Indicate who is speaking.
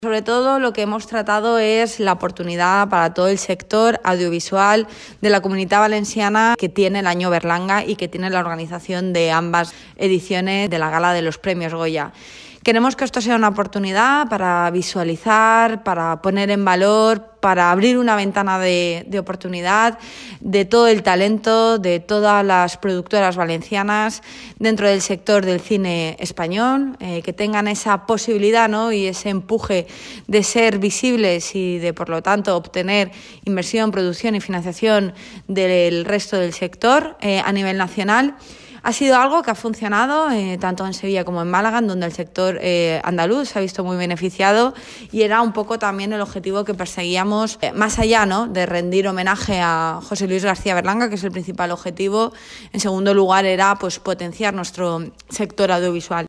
Speaker 1: Sobre todo lo que hemos tratado es la oportunidad para todo el sector audiovisual de la Comunitat Valenciana que tiene el Año Berlanga y que tiene la organización de ambas ediciones de la Gala de los Premios Goya. Queremos que esto sea una oportunidad para visualizar, para poner en valor, para abrir una ventana de oportunidad de todo el talento, de todas las productoras valencianas dentro del sector del cine español, que tengan esa posibilidad, ¿no?, y ese empuje de ser visibles y de, por lo tanto, obtener inversión, producción y financiación del resto del sector a nivel nacional. Ha sido algo que ha funcionado tanto en Sevilla como en Málaga, donde el sector andaluz se ha visto muy beneficiado, y era un poco también el objetivo que perseguíamos, más allá, ¿no?, de rendir homenaje a José Luis García Berlanga, que es el principal objetivo. En segundo lugar era pues potenciar nuestro sector audiovisual.